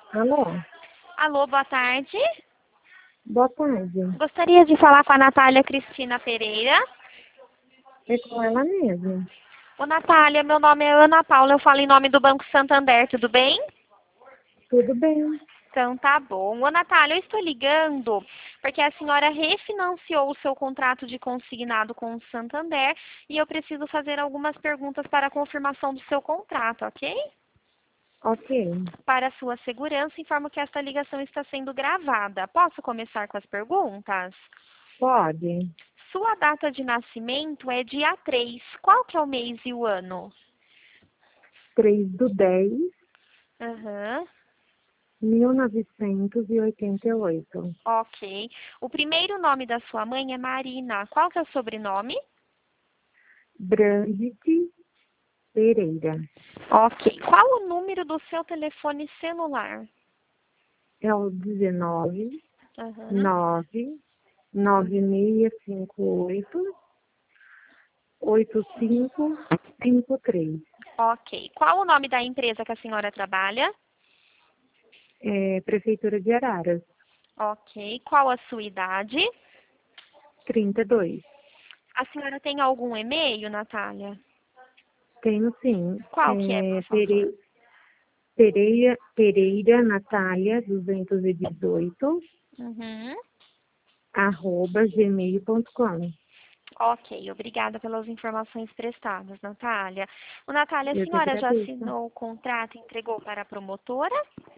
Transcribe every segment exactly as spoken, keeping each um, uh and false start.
Alô? Alô, boa tarde. Boa tarde. Gostaria de falar com a Natália Cristina Pereira. É com ela mesmo. Ô, Natália, meu nome é Ana Paula, eu falo em nome do Banco Santander, tudo bem? Tudo bem? Então tá bom. Ô, Natália, eu estou ligando porque a senhora refinanciou o seu contrato de consignado com o Santander e eu preciso fazer algumas perguntas para a confirmação do seu contrato, ok? Ok. Para sua segurança, informo que esta ligação está sendo gravada. Posso começar com as perguntas? Pode. Sua data de nascimento é dia três. Qual que é o mês e o ano? Três do dez, Aham, mil novecentos e oitenta e oito. ok. O primeiro nome da sua mãe é Marina. Qual que é o sobrenome? Brandt Pereira. Ok. Qual o número do seu telefone celular? É o dezenove, Aham, nove, nove seis cinco oito, oito cinco cinco três. ok. Qual o nome da empresa que a senhora trabalha? É, Prefeitura de Araras. Ok. Qual a sua idade? Trinta e dois. A senhora tem algum e-mail, Natália? Tenho sim. Qual que é, por É, favor? Pere- Pereira, Pereira Natália duzentos e dezoito, Uhum. arroba gmail ponto com. Ok, obrigada pelas informações prestadas, Natália. O Natália, a Eu que senhora já agradeço. assinou o contrato e entregou para a promotora?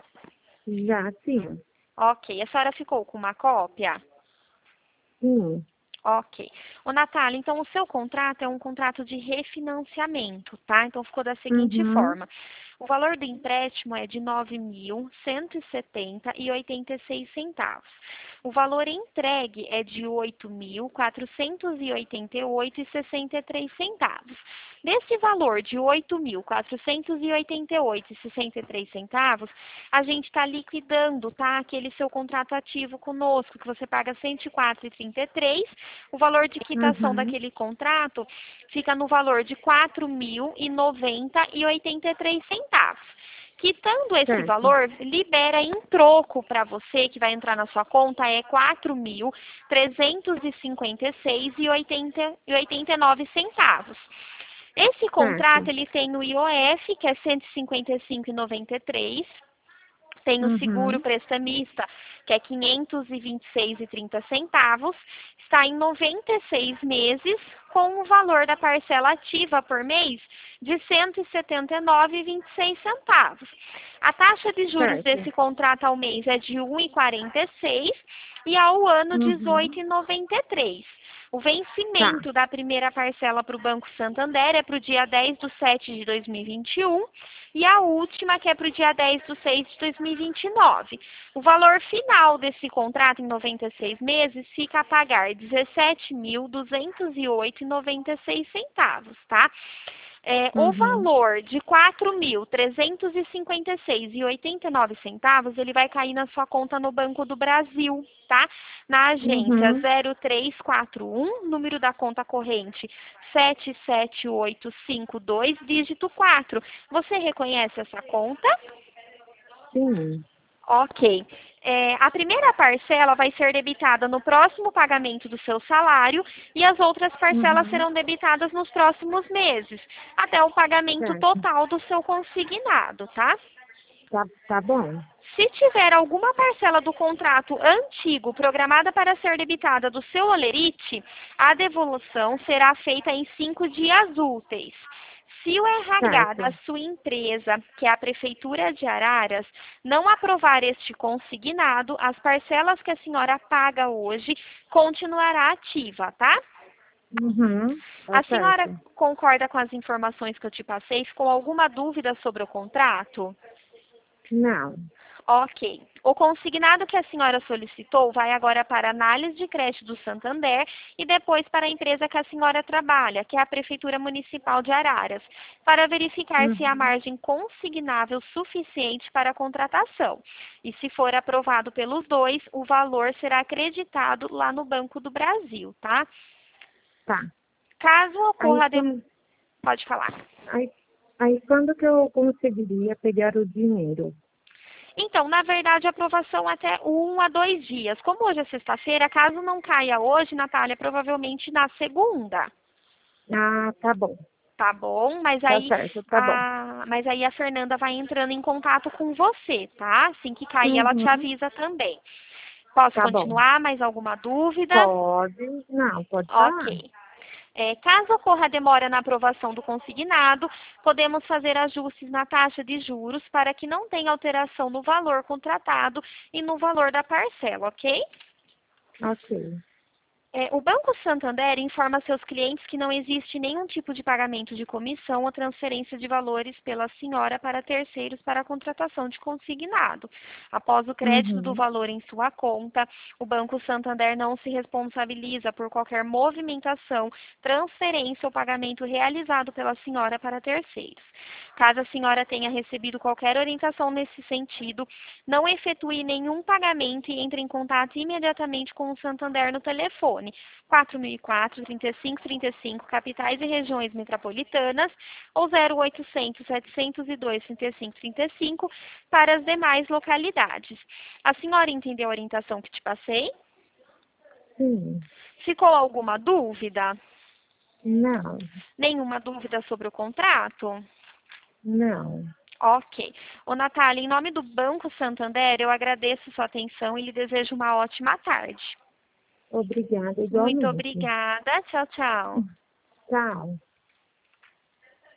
Já sim. Ok, a senhora ficou com uma cópia? Sim. Ok. O Natália, então o seu contrato é um contrato de refinanciamento, tá? Então ficou da seguinte Uhum. forma. O valor do empréstimo é de nove mil cento e setenta e oitenta e seis centavos. O valor entregue é de oito mil quatrocentos e oitenta e oito e sessenta e três centavos. Desse valor de oito mil quatrocentos e oitenta e oito e sessenta e três centavos, a gente está liquidando, tá? Aquele seu contrato ativo conosco, que você paga cento e quatro e trinta e três. O valor de quitação Uhum. daquele contrato fica no valor de quatro mil e noventa e oitenta e três centavos. Quitando esse Certo. valor, libera em troco para você, que vai entrar na sua conta, é quatro mil trezentos e cinquenta e seis e oitenta e oitenta e nove centavos. Esse contrato Certo. ele tem o I O F, que é cento e cinquenta e cinco e noventa e três, tem o seguro Uhum. prestamista, que é quinhentos e vinte e seis e trinta centavos, está em noventa e seis meses, com o valor da parcela ativa por mês de cento e setenta e nove e vinte e seis centavos. A taxa de juros Certo. desse contrato ao mês é de um e quarenta e seis e ao ano dezoito Uhum. e noventa e três. O Tá. vencimento da primeira parcela para o Banco Santander é para o dia dez de setembro de dois mil e vinte e um e a última, que é para o dia dez de seis de dois mil e vinte e nove. O valor final desse contrato em noventa e seis meses fica a pagar dezessete mil duzentos e oito e noventa e seis centavos, tá? É, o Uhum. valor de quatro mil trezentos e cinquenta e seis e oitenta e nove centavos, ele vai cair na sua conta no Banco do Brasil, tá? Na agência Uhum. zero três quatro um, número da conta corrente sete sete oito cinco dois, dígito quatro. Você reconhece essa conta? Sim. Ok. É, a primeira parcela vai ser debitada no próximo pagamento do seu salário e as outras parcelas Uhum. serão debitadas nos próximos meses, até o pagamento Certo. total do seu consignado, tá? Tá, tá bom. Se tiver alguma parcela do contrato antigo programada para ser debitada do seu olerite, a devolução será feita em cinco dias úteis. Se o R H da Certo. sua empresa, que é a Prefeitura de Araras, não aprovar este consignado, as parcelas que a senhora paga hoje continuará ativa, tá? Uhum. Tá A senhora certo. concorda com as informações que eu te passei? Ficou alguma dúvida sobre o contrato? Não. Ok. O consignado que a senhora solicitou vai agora para a análise de crédito do Santander e depois para a empresa que a senhora trabalha, que é a Prefeitura Municipal de Araras, para verificar se há Uhum. margem consignável suficiente para a contratação. E se for aprovado pelos dois, o valor será acreditado lá no Banco do Brasil, tá? Tá. Caso Aí ocorra a de... quando, Pode falar. aí, aí quando que eu conseguiria pegar o dinheiro? Então, na verdade, a aprovação até um a dois dias. Como hoje é sexta-feira, caso não caia hoje, Natália, provavelmente na segunda. Ah, tá bom. Tá bom? Mas Tá aí, certo, tá bom. a, mas aí a Fernanda vai entrando em contato com você, tá? Assim que cair, ela te Uhum, avisa também. Posso tá bom. continuar? Mais alguma dúvida? Pode. Não, pode falar. Ok. É, caso ocorra demora na aprovação do consignado, podemos fazer ajustes na taxa de juros para que não tenha alteração no valor contratado e no valor da parcela, ok? Ok. É, o Banco Santander informa seus clientes que não existe nenhum tipo de pagamento de comissão ou transferência de valores pela senhora para terceiros para a contratação de consignado. Após o crédito do Uhum. valor em sua conta, o Banco Santander não se responsabiliza por qualquer movimentação, transferência ou pagamento realizado pela senhora para terceiros. Caso a senhora tenha recebido qualquer orientação nesse sentido, não efetue nenhum pagamento e entre em contato imediatamente com o Santander no telefone quatro mil e quatro, trinta e cinco trinta e cinco, capitais e regiões metropolitanas, ou zero oitocentos, setecentos e dois, trinta e cinco trinta e cinco para as demais localidades. A senhora entendeu a orientação que te passei? Sim. Ficou alguma dúvida? Não. Nenhuma dúvida sobre o contrato? Não. Ok. Ô, Natália, em nome do Banco Santander, eu agradeço sua atenção e lhe desejo uma ótima tarde. Obrigada, Muito igualmente. obrigada. Tchau, tchau. Tchau.